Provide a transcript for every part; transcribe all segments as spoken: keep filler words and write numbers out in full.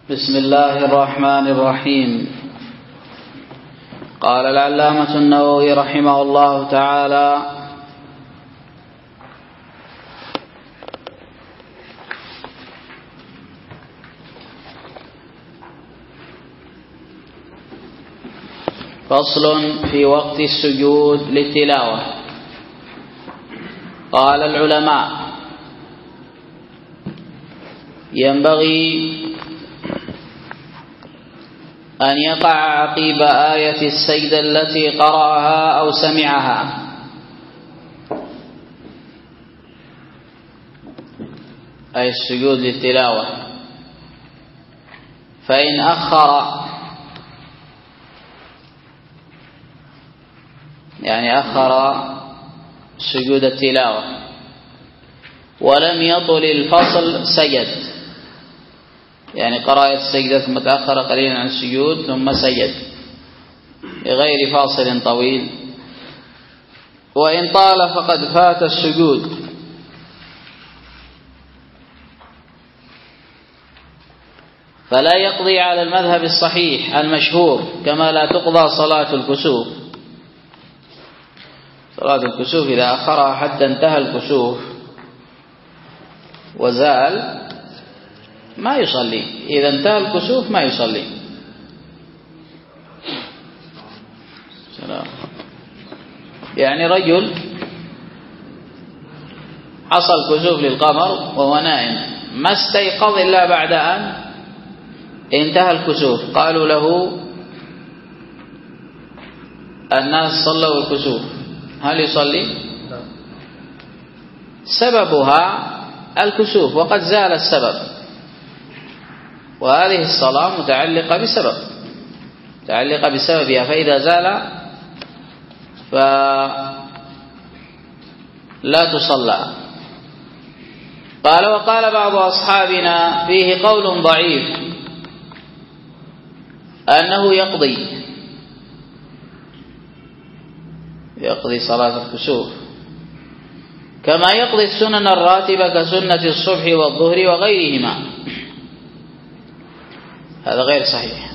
بسم الله الرحمن الرحيم. قال العلامة النووي رحمه الله تعالى: فصل في وقت السجود للتلاوة. قال العلماء: ينبغي أن يقع عقيب آية السجدة التي قرأها أو سمعها، أي السجود للتلاوة، فإن أخر يعني أخر سجود التلاوة ولم يطل الفصل سجد، يعني قراءة السجدة ثم تأخر قليلا عن السجود ثم سجد بغير فاصل طويل. وإن طال فقد فات السجود. فلا يقضي على المذهب الصحيح المشهور، كما لا تقضى صلاة الكسوف. صلاة الكسوف إذا أخرها حتى انتهى الكسوف وزال ما يصلي، إذا انتهى الكسوف ما يصلي. سلام. يعني رجل حصل كسوف للقمر وهو نائم، ما استيقظ إلا بعد أن انتهى الكسوف، قالوا له الناس صلوا الكسوف، هل يصلي؟ سببها الكسوف وقد زال السبب، وهذه الصلاة متعلقة بسبب متعلقة بسببها، فإذا زال فلا تصلى. قال: وقال بعض أصحابنا فيه قول ضعيف أنه يقضي يقضي صلاة الكسوف كما يقضي السنن الراتبة كسنة الصبح والظهر وغيرهما. هذا غير صحيح،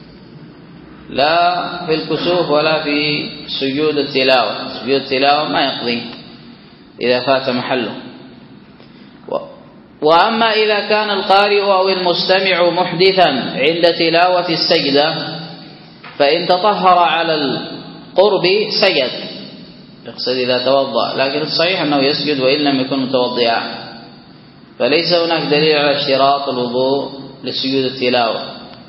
لا في الكسوف ولا في سجود التلاوة. سجود التلاوة ما يقضي إذا فات محله. وأما إذا كان القارئ أو المستمع محدثا عند تلاوة السجدة فإن تطهر على القرب سجد، يقصد إذا توضأ، لكن الصحيح أنه يسجد وإن لم يكن متوضئا، فليس هناك دليل على اشتراط الوضوء لسجود التلاوة.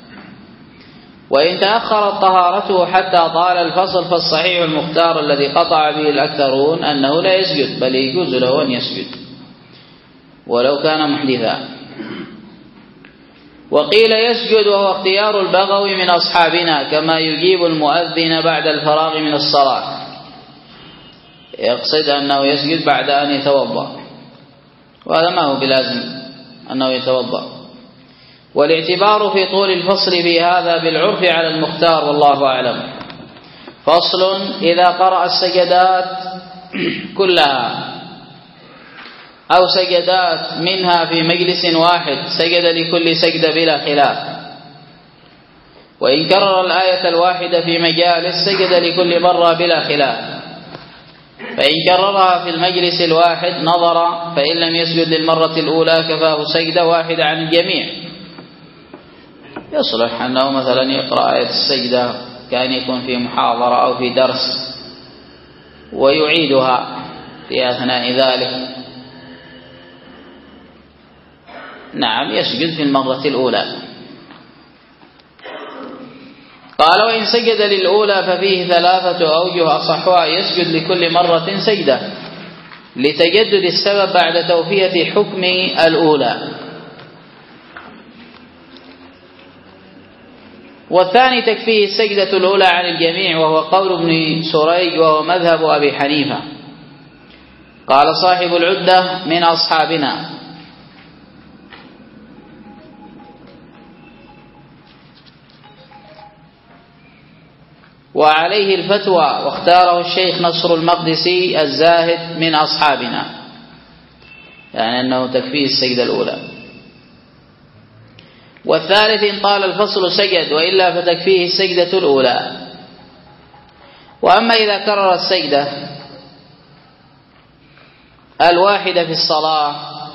وإن تأخرت طهارته حتى طال الفصل فالصحيح المختار الذي قطع به الأكثرون أنه لا يسجد، بل يجوز له أن يسجد ولو كان محدثا. وقيل يسجد وهو اختيار البغوي من أصحابنا، كما يجيب المؤذن بعد الفراغ من الصلاة، يقصد أنه يسجد بعد أن يتوضأ، وهذا ما هو بلازم أنه يتوضأ. والاعتبار في طول الفصل في هذا بالعرف على المختار، والله أعلم. فصل: إذا قرأ السجدات كلها أو سجدات منها في مجلس واحد سجد لكل سجدة بلا خلاف، وإن كرر الآية الواحدة في مجالس سجد لكل مرة بلا خلاف، فإن كررها في المجلس الواحد نظر، فإن لم يسجد للمرة الأولى كفاه سجدة واحدة عن الجميع. يصلح أنه مثلا يقرأ آية السجدة كان يكون في محاضرة أو في درس ويعيدها في أثناء ذلك، نعم يسجد في المرة الأولى. قال: وإن سجد للأولى ففيه ثلاثة أوجه، أصحها يسجد لكل مرة سجدة لتجدد السبب بعد توفية حكم الأولى. والثاني تكفيه السجدة الأولى عن الجميع، وهو قول ابن سريج وهو مذهب أبي حنيفة. قال صاحب العدة من أصحابنا: وعليه الفتوى، واختاره الشيخ نصر المقدسي الزاهد من أصحابنا، يعني أنه تكفيه السجدة الأولى. والثالث إن طال الفصل سجد، وإلا فتكفيه السجدة الأولى. وأما إذا كرر السجدة الواحدة في الصلاة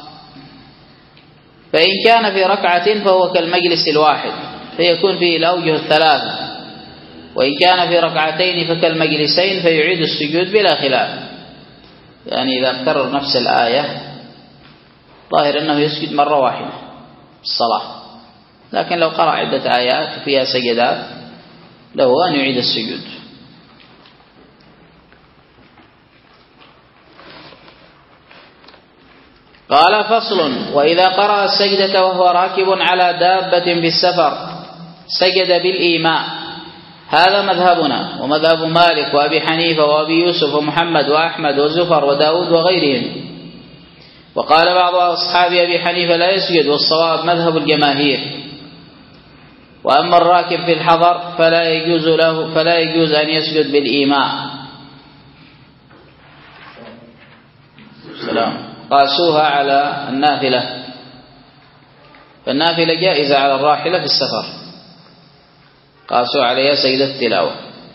فإن كان في ركعة فهو كالمجلس الواحد فيكون فيه الأوجه الثلاثة، وإن كان في ركعتين فكالمجلسين فيعيد السجود بلا خلاف. يعني إذا كرر نفس الآية ظاهر أنه يسجد مرة واحدة في الصلاة، لكن لو قرأ عدة آيات فيها سجدات له أن يعيد السجود. قال فصل: وإذا قرأ السجدة وهو راكب على دابة بالسفر سجد بالإيماء. هذا مذهبنا ومذهب مالك وأبي حنيفة وأبي يوسف ومحمد وأحمد وزفر وداود وغيرهم. وقال بعض أصحاب أبي حنيفة لا يسجد، والصواب مذهب الجماهير. وأما الراكب في الحضر فلا يجوز له فلا يجوز أن يسجد بالإيماء. سلام. قاسوها على النافلة، فالنافلة جائزة على الراحلة في السفر، قاسوا عليها سجدة التلاوة.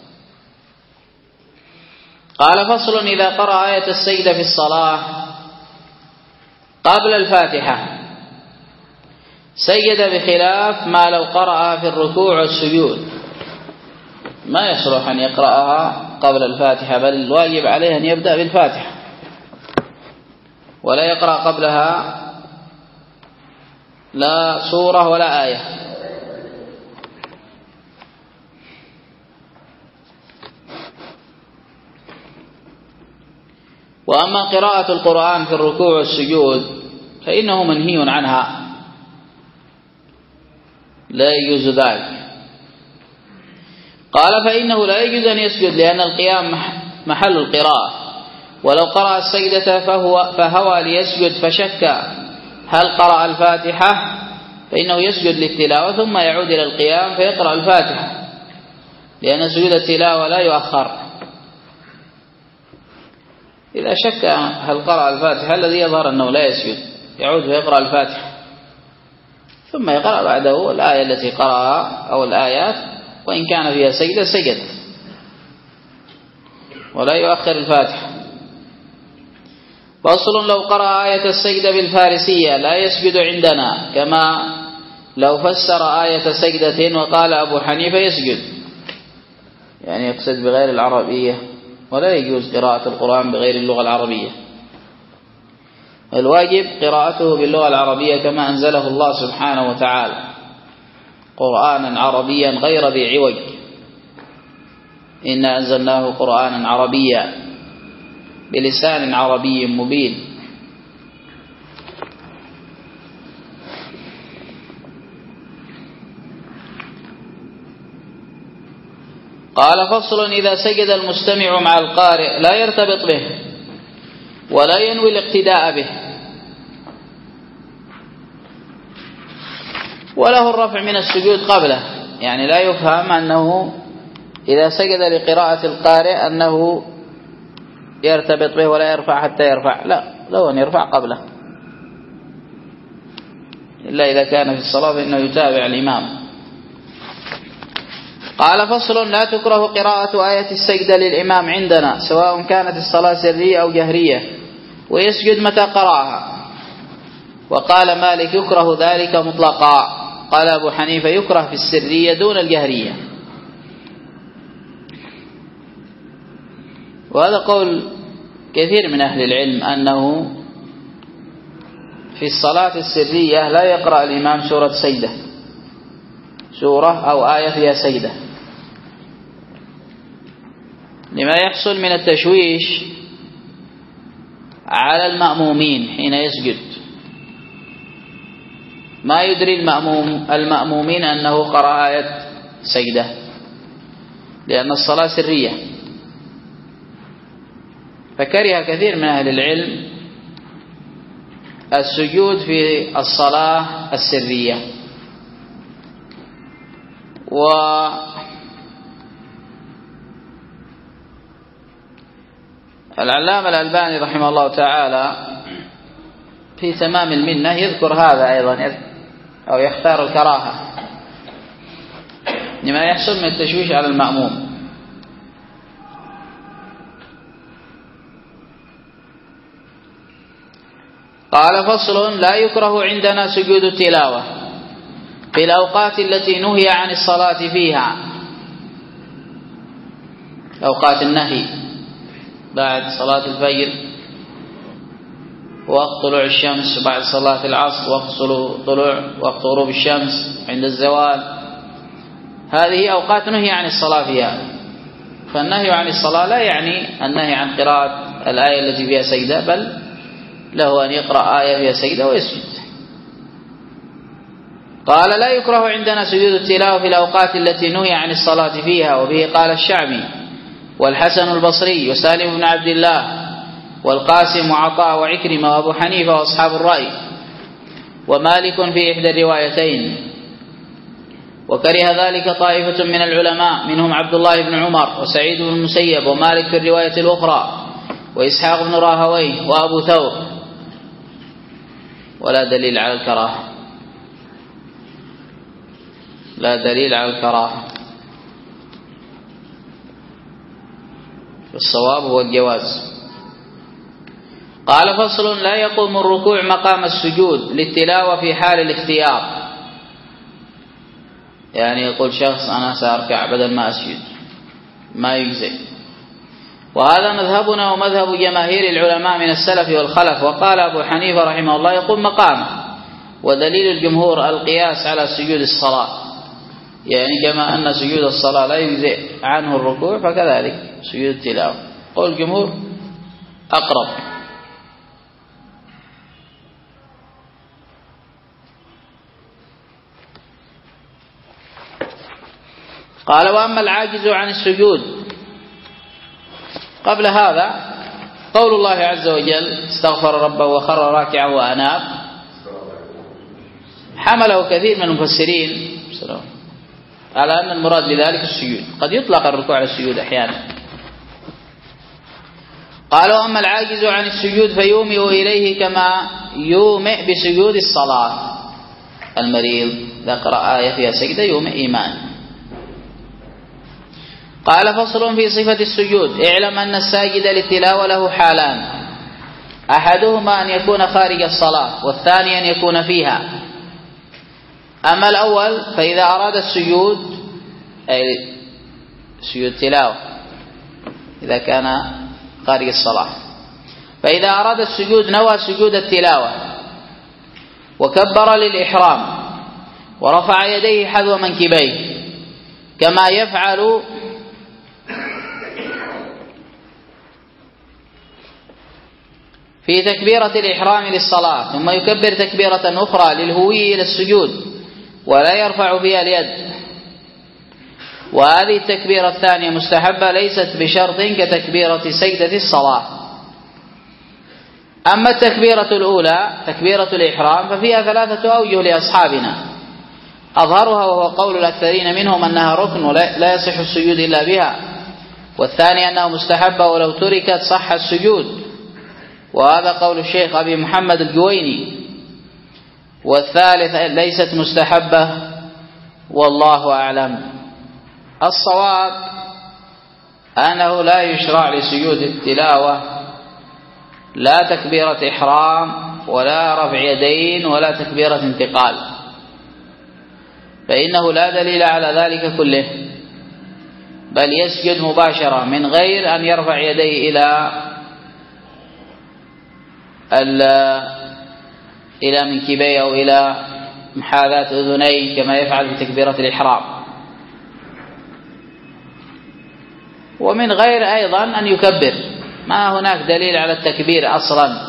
قال فصل: إذا قرأ آية السجدة في الصلاة قبل الفاتحة سجد، بخلاف ما لو قرأها في الركوع والسجود. ما يصلح أن يقرأها قبل الفاتحة، بل الواجب عليه أن يبدأ بالفاتحة ولا يقرأ قبلها لا سورة ولا آية. وأما قراءة القرآن في الركوع والسجود فإنه منهي عنها، لا يجوز ذلك. قال: فإنه لا يجوز أن يسجد، لأن القيام محل القراءة، ولو قرأ السجدة فهو فهوى ليسجد فشك هل قرأ الفاتحة فإنه يسجد للتلاوة ثم يعود إلى القيام فيقرأ الفاتحة، لأن سجود التلاوة لا يؤخر. إذا شك هل قرأ الفاتحة الذي يظهر أنه لا يسجد يعود ويقرأ الفاتحة ثم يقرأ بعده الآية التي قرأها أو الآيات، وإن كان فيها سجدة سجد ولا يؤخر الفاتحة. فصل: لو قرأ آية السجدة بالفارسية لا يسجد عندنا، كما لو فسر آية سجدة وقال أبو حنيفة يسجد، يعني يقصد بغير العربية، ولا يجوز قراءة القرآن بغير اللغة العربية. الواجب قراءته باللغة العربية كما أنزله الله سبحانه وتعالى، قرآنا عربيا غير ذي عوج، إنا أنزلناه قرآنا عربيا بلسان عربي مبين. قال فصل: إذا سجد المستمع مع القارئ لا يرتبط به ولا ينوي الاقتداء به، وله الرفع من السجود قبله. يعني لا يفهم أنه إذا سجد لقراءة القارئ أنه يرتبط به ولا يرفع حتى يرفع، لا، لو أن يرفع قبله، إلا إذا كان في الصلاة فإنه يتابع الإمام. قال فصل: لا تكره قراءة آية السجدة للإمام عندنا، سواء كانت الصلاة سرية أو جهرية، ويسجد متى قرأها. وقال مالك يكره ذلك مطلقا. قال أبو حنيفة يكره في السرية دون الجهرية. وهذا قول كثير من أهل العلم، أنه في الصلاة السرية لا يقرأ الإمام سورة سجدة، سورة أو آية فيها سجدة، لما يحصل من التشويش على المأمومين حين يسجد، ما يدري المأموم المأمومين أنه قرأ آية سجدة، لأن الصلاة سرية. فكره كثير من أهل العلم السجود في الصلاة السرية. والعلامة الألباني رحمه الله تعالى في تمام المنة يذكر هذا أيضا، أو يختار الكراهة لما يحصل من التشويش على المأموم. قال فصل: لا يكره عندنا سجود التلاوة في الأوقات التي نهي عن الصلاة فيها، أوقات النهي بعد صلاة الفجر، وقت طلوع الشمس، بعد صلاة العصر، وقت طلوع وقت غروب الشمس، عند الزوال، هذه أوقات نهي عن الصلاة فيها. فالنهي عن الصلاة لا يعني النهي عن قراءة الآية التي فيها سجدة، بل له أن يقرأ آية فيها سجدة ويسجد. قال: لا يكره عندنا سجود التلاوة في الأوقات التي نهي عن الصلاة فيها. وبه قال الشعبي والحسن البصري وسالم بن عبد الله والقاسم وعطاء وعكرمة وأبو حنيفة وأصحاب الرأي ومالك في إحدى الروايتين. وكره ذلك طائفة من العلماء منهم عبد الله بن عمر وسعيد بن المسيب ومالك في الرواية الأخرى وإسحاق بن راهويه وأبو ثور، ولا دليل على الكراهة، لا دليل على الكراهة. الصواب هو الجواز. قال فصل: لا يقوم الركوع مقام السجود للتلاوة في حال الاختيار، يعني يقول شخص أنا سأركع بدل ما أسجد، ما يجزئ. وهذا مذهبنا ومذهب جماهير العلماء من السلف والخلف. وقال أبو حنيفة رحمه الله: يقوم مقامه. ودليل الجمهور القياس على سجود الصلاة، يعني كما أن سجود الصلاة لا يجزئ عنه الركوع فكذلك سجود التلاوة. قول الجمهور أقرب. قال: وأما العاجز عن السجود، قبل هذا قول الله عز وجل: استغفر ربه وخر راكعا وأناب، حمله كثير من المفسرين على أن المراد بذلك السجود، قد يطلق الركوع على السجود أحيانا. قال: وأما العاجز عن السجود فيومئ إليه كما يومئ بسجود الصلاة. المريض إذا قرأ آية فيها سجدة يومئ إيمان. قال: فصل في صفة السجود: اعلم أن الساجد للتلاوة له حالان، أحدهما أن يكون خارج الصلاة، والثاني أن يكون فيها. أما الأول فإذا أراد السجود، أي سجود تلاوة إذا كان خارج الصلاة، فإذا أراد السجود نوى سجود التلاوة وكبر للإحرام ورفع يديه حذو منكبيه كما يفعل في تكبيرة الإحرام للصلاة، ثم يكبر تكبيرة أخرى للهوي إلى السجود ولا يرفع فيها اليد. وهذه التكبيرة الثانية مستحبة ليست بشرط كتكبيرة سجدة الصلاة. أما التكبيرة الأولى تكبيرة الإحرام ففيها ثلاثة أوجه لأصحابنا، أظهرها وهو قول الأكثرين منهم أنها ركن ولا يصح السجود إلا بها، والثاني أنها مستحبة ولو تركت صح السجود، وهذا قول الشيخ أبي محمد الجويني، والثالث ليست مستحبة والله أعلم. الصواب أنه لا يشرع لسجود التلاوة لا تكبيرة إحرام ولا رفع يدين ولا تكبيرة انتقال، فإنه لا دليل على ذلك كله، بل يسجد مباشرة من غير أن يرفع يديه إلى إلى منكبيه أو إلى محاذاة أذنيه كما يفعل في تكبيرة الإحرام، ومن غير أيضا أن يكبر، ما هناك دليل على التكبير أصلا.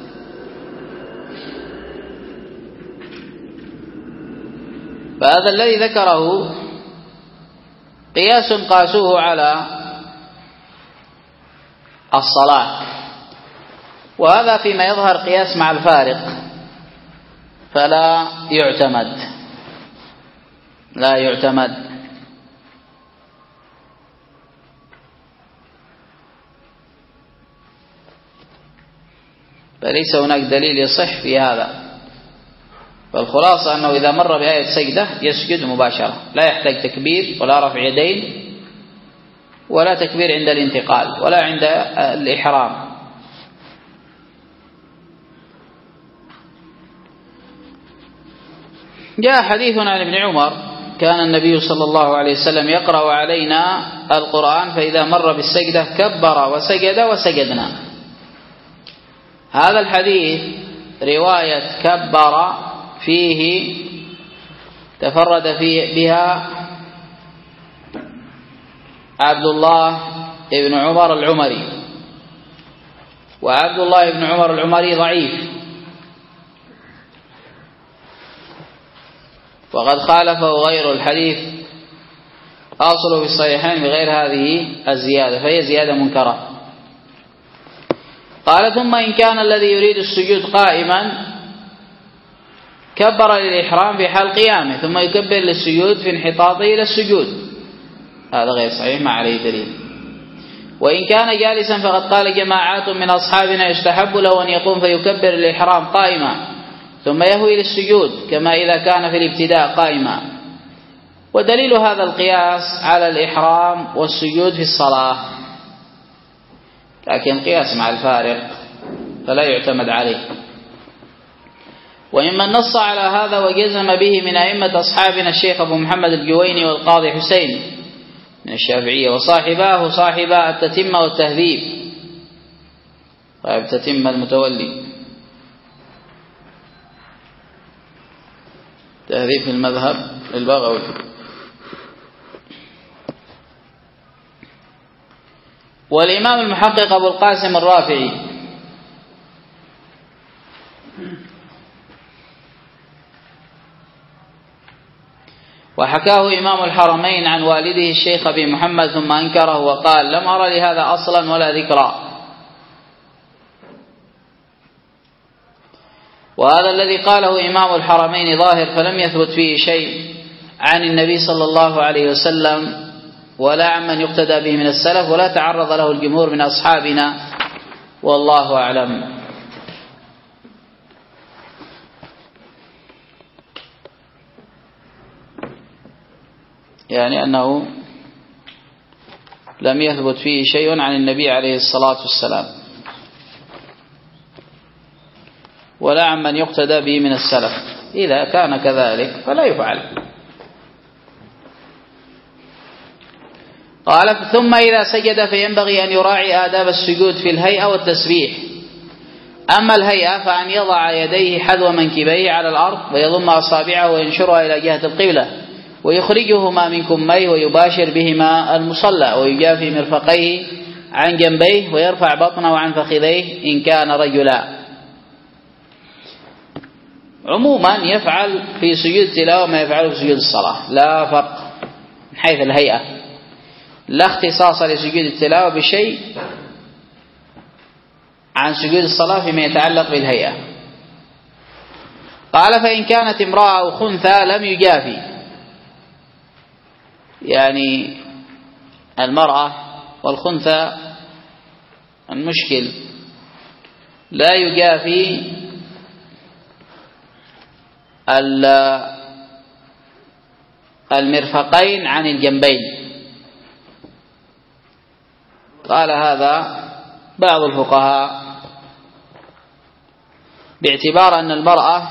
فهذا الذي ذكره قياس قاسوه على الصلاة، وهذا فيما يظهر قياس مع الفارق فلا يعتمد لا يعتمد فليس هناك دليل يصح في هذا. فالخلاصة أنه إذا مر بآية سجدة يسجد مباشرة، لا يحتاج تكبير ولا رفع يدين ولا تكبير عند الانتقال ولا عند الإحرام. جاء حديث عن ابن عمر كان النبي صلى الله عليه وسلم يقرأ علينا القرآن فإذا مر بالسجدة كبر وسجد وسجدنا. هذا الحديث رواية كبر فيه تفرد فيه بها عبد الله بن عمر العمري، وعبد الله بن عمر العمري ضعيف، وقد خالفه غير الحديث أصله في الصحيحين بغير هذه الزيادة، فهي زيادة منكرة. قال ثم إن كان الذي يريد السجود قائما كبر للإحرام في حال قيامه ثم يكبر للسجود في انحطاطه إلى السجود، هذا غير صحيح ما عليه دليل. وإن كان جالسا فقد قال جماعات من أصحابنا يستحب له أن يقوم فيكبر الإحرام قائما ثم يهوي للسجود كما إذا كان في الابتداء قائما. ودليل هذا القياس على الإحرام والسجود في الصلاة، لكن قياس مع الفارق فلا يعتمد عليه. وممن نص على هذا وجزم به من أئمة أصحابنا الشيخ أبو محمد الجويني والقاضي حسين من الشافعية، وصاحباه صاحبا التتمة والتهذيب، صاحب تتمة المتولي تهذيب في المذهب للبغوي. والإمام المحقق أبو القاسم الرافعي وحكاه إمام الحرمين عن والده الشيخ أبي محمد ثم أنكره وقال لم أرى لهذا أصلا ولا ذكرى. وهذا الذي قاله إمام الحرمين ظاهر فلم يثبت فيه شيء عن النبي صلى الله عليه وسلم ولا عمن يقتدى به من السلف، ولا تعرض له الجمهور من أصحابنا والله أعلم. يعني أنه لم يثبت فيه شيء عن النبي عليه الصلاة والسلام ولا عمن يقتدى به من السلف. إذا كان كذلك فلا يفعل. قال ثم إذا سجد فينبغي أن يراعي آداب السجود في الهيئة والتسبيح. أما الهيئة فأن يضع يديه حذو منكبيه على الأرض ويضم أصابعه وينشرها إلى جهة القبلة ويخرجهما من كميه ويباشر بهما المصلى ويجافي مرفقيه عن جنبيه ويرفع بطنه عن فخذيه إن كان رجلا. عموما يفعل في سجود التلاوة ما يفعله في سجود الصلاة، لا فرق من حيث الهيئة، لا اختصاص لسجود التلاوة بشيء عن سجود الصلاة فيما يتعلق بالهيئة. قال فإن كانت امرأة أو خنثى لم يجافي، يعني المرأة والخنثى المشكل لا يجافي المرفقين عن الجنبين. قال هذا بعض الفقهاء باعتبار أن المرأة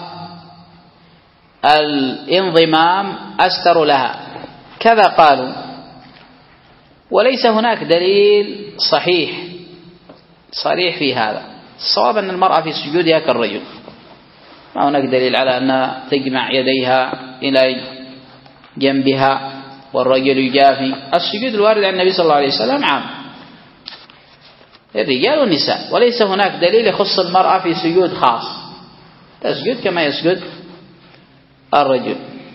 الانضمام أستر لها، كذا قالوا. وليس هناك دليل صحيح صريح في هذا. الصواب أن المرأة في سجودها كالرجل، ما هناك دليل على أن تجمع يديها إلى جنبها والرجل يجافي. السجود الوارد عن النبي صلى الله عليه وسلم عام الرجال والنساء، وليس هناك دليل يخص المرأة في سجود خاص، تسجد كما يسجد الرجل.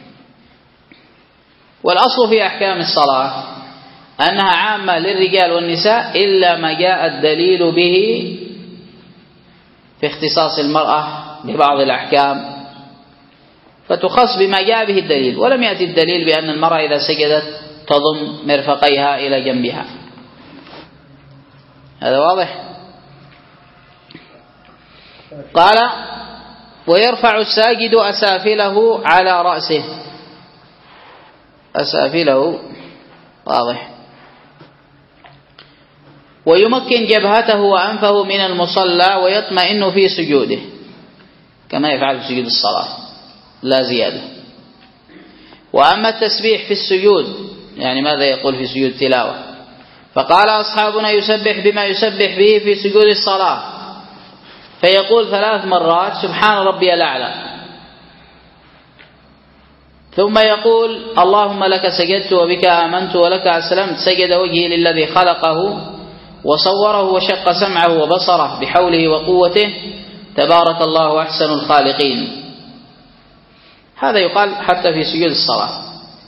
والأصل في أحكام الصلاة أنها عامة للرجال والنساء إلا ما جاء الدليل به في اختصاص المرأة ببعض الأحكام فتخص بما جاء به الدليل، ولم يأتي الدليل بأن المرأة إذا سجدت تضم مرفقيها إلى جنبها. هذا واضح. قال ويرفع الساجد أسافله على رأسه، أسافله واضح، ويمكن جبهته وأنفه من المصلى ويطمئن في سجوده كما يفعل في سجود الصلاة لا زيادة. وأما التسبيح في السجود يعني ماذا يقول في سجود التلاوة؟ فقال أصحابنا يسبح بما يسبح به في سجود الصلاة، فيقول ثلاث مرات سبحان ربي الأعلى، ثم يقول اللهم لك سجدت وبك آمنت ولك أسلمت، سجد وجهي للذي خلقه وصوره وشق سمعه وبصره بحوله وقوته، تبارك الله أحسن الخالقين. هذا يقال حتى في سجود الصلاة،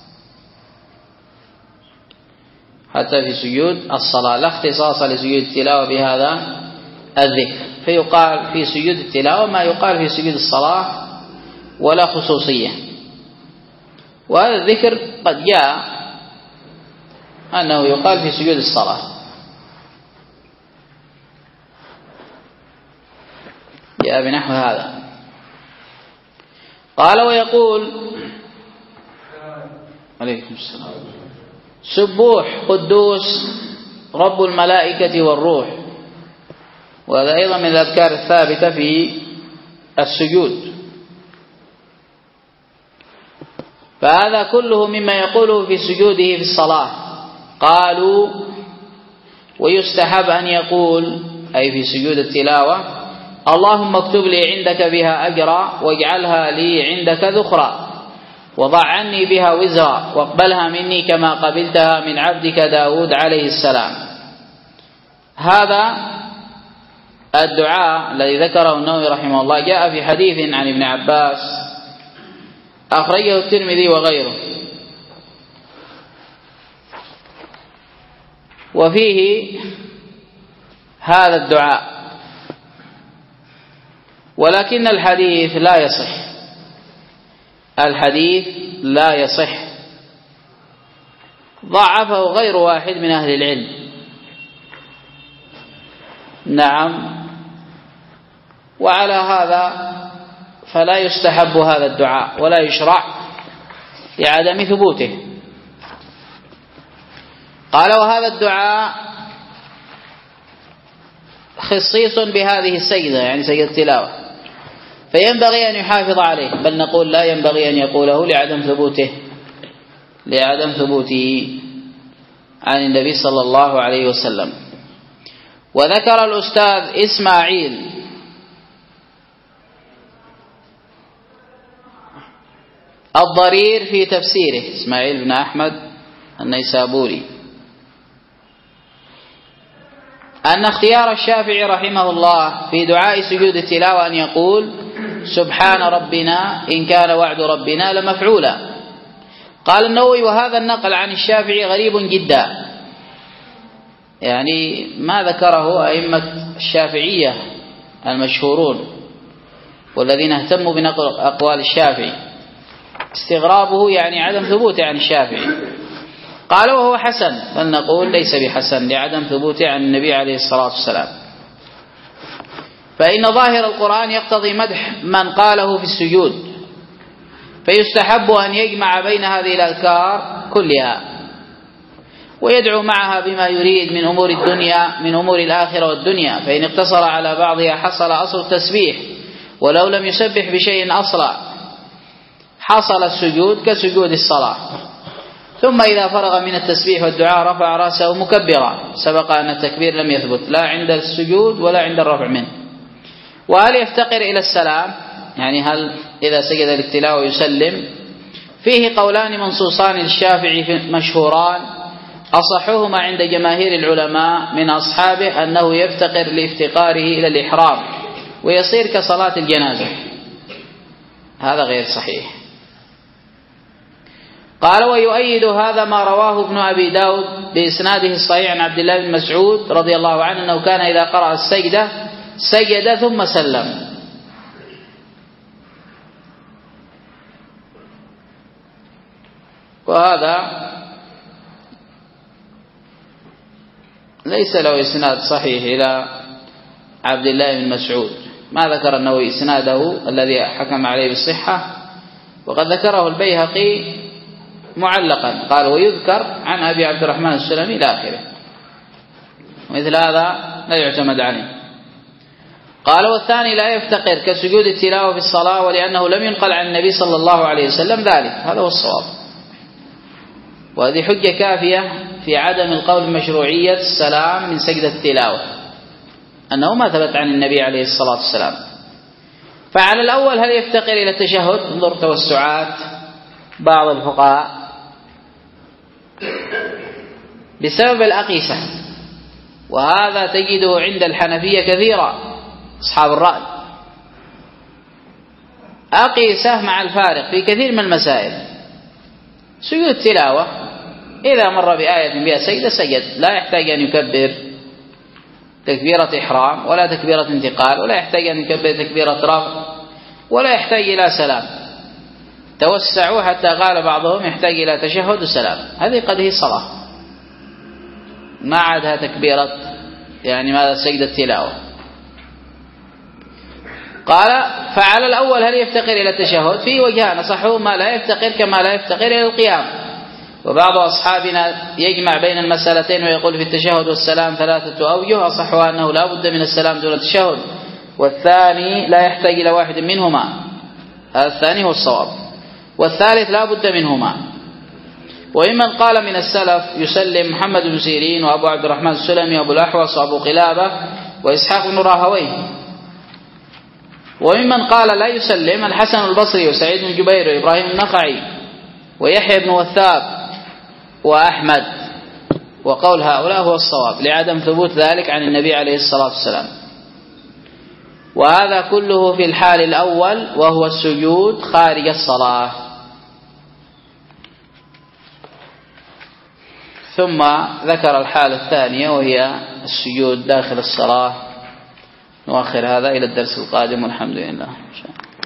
حتى في سجود الصلاة، لا اختصاص لسجود التلاوة بهذا الذكر، فيقال في سجود التلاوة ما يقال في سجود الصلاة ولا خصوصية. وهذا الذكر قد جاء أنه يقال في سجود الصلاة، جاء بنحو هذا. قال ويقول عليكم السلام سبوح قدوس رب الملائكة والروح، وهذا أيضا من الأذكار الثابتة في السجود. فهذا كله مما يقوله في سجوده في الصلاة. قالوا ويستحب أن يقول أي في سجود التلاوة اللهم اكتب لي عندك بها أجرا واجعلها لي عندك ذخرا وضع عني بها وزرا واقبلها مني كما قبلتها من عبدك داود عليه السلام. هذا الدعاء الذي ذكره النووي رحمه الله جاء في حديث عن ابن عباس أخرجه الترمذي وغيره، وفيه هذا الدعاء، ولكن الحديث لا يصح، الحديث لا يصح، ضعفه غير واحد من أهل العلم. نعم، وعلى هذا فلا يستحب هذا الدعاء ولا يشرع لعدم ثبوته. قال وهذا الدعاء خصيص بهذه السجدة يعني سجدة التلاوة، فينبغي أن يحافظ عليه، بل نقول لا ينبغي أن يقوله لعدم ثبوته لعدم ثبوته عن النبي صلى الله عليه وسلم. وذكر الأستاذ إسماعيل الضرير في تفسيره، إسماعيل بن أحمد النيسابوري، أن اختيار الشافعي رحمه الله في دعاء سجود التلاوة أن يقول سبحان ربنا إن كان وعد ربنا لمفعولا. قال النووي وهذا النقل عن الشافعي غريب جدا، يعني ما ذكره أئمة الشافعية المشهورون والذين اهتموا بنقل أقوال الشافعي، استغرابه يعني عدم ثبوته عن الشافعي. قال وهو حسن، فلنقول ليس بحسن لعدم ثبوته عن النبي عليه الصلاة والسلام، فإن ظاهر القرآن يقتضي مدح من قاله في السجود، فيستحب أن يجمع بين هذه الأذكار كلها ويدعو معها بما يريد من أمور الدنيا من أمور الآخرة والدنيا، فإن اقتصر على بعضها حصل أصل التسبيح، ولو لم يسبح بشيء أصلا حصل السجود كسجود الصلاة. ثم إذا فرغ من التسبيح والدعاء رفع رأسه مكبرا، سبق أن التكبير لم يثبت لا عند السجود ولا عند الرفع منه. وهل يفتقر إلى السلام؟ يعني هل إذا سجد للتلاوة يسلم؟ فيه قولان منصوصان للشافعي مشهوران، أصحهما عند جماهير العلماء من أصحابه أنه يفتقر لافتقاره إلى الإحرام ويصير كصلاة الجنازة، هذا غير صحيح. قال ويؤيد هذا ما رواه ابن أبي داود بإسناده الصحيح عن عبد الله بن مسعود رضي الله عنه أنه كان إذا قرأ السجدة سجد ثم سلم. وهذا ليس له إسناد صحيح إلى عبد الله بن مسعود، ما ذكر النووي إسناده الذي حكم عليه بالصحة، وقد ذكره البيهقي معلقا قال ويذكر عن أبي عبد الرحمن السلمي إلى آخره، مثل هذا لا يعتمد عليه. قال والثاني لا يفتقر كسجود التلاوة في الصلاة، ولأنه لم ينقل عن النبي صلى الله عليه وسلم ذلك، هذا هو الصواب. وهذه حجة كافية في عدم القول بمشروعية السلام من سجدة التلاوة، أنه ما ثبت عن النبي عليه الصلاة والسلام. فعلى الأول هل يفتقر إلى التشهد؟ انظر توسعات بعض الفقهاء بسبب الأقيسة، وهذا تجده عند الحنفية كثيرا أصحاب الرأي، أقيسة مع الفارق في كثير من المسائل. سجود التلاوة إذا مر بآية بها سجدة سجد، لا يحتاج أن يكبر تكبيرة إحرام ولا تكبيرة انتقال، ولا يحتاج أن يكبر تكبيرة رفع، ولا يحتاج إلى سلام. توسعوا حتى قال بعضهم يحتاج إلى تشهد وسلام، هذه قد هي صلاة ما عادها تكبيرة يعني ماذا سجدة التلاوة. قال فعلى الأول هل يفتقر إلى التشهد؟ في وجهان صحوا ما لا يفتقر كما لا يفتقر إلى القيام. وبعض أصحابنا يجمع بين المسألتين ويقول في التشهد والسلام ثلاثة أوجه، أصحها أنه لا بد من السلام دون التشهد، والثاني لا يحتاج إلى واحد منهما، هذا الثاني هو الصواب، والثالث لا بد منهما. وممن قال من السلف يسلم محمد بن سيرين وأبو عبد الرحمن السلمي وأبو الأحوص وأبو قلابة وإسحاق بن راهويه. وممن قال لا يسلم الحسن البصري وسعيد بن جبير وإبراهيم النخعي ويحيى بن وثاب وأحمد، وقول هؤلاء هو الصواب لعدم ثبوت ذلك عن النبي عليه الصلاة والسلام. وهذا كله في الحال الأول وهو السجود خارج الصلاة. ثم ذكر الحالة الثانية وهي السجود داخل الصلاة. نؤخر هذا إلى الدرس القادم والحمد لله.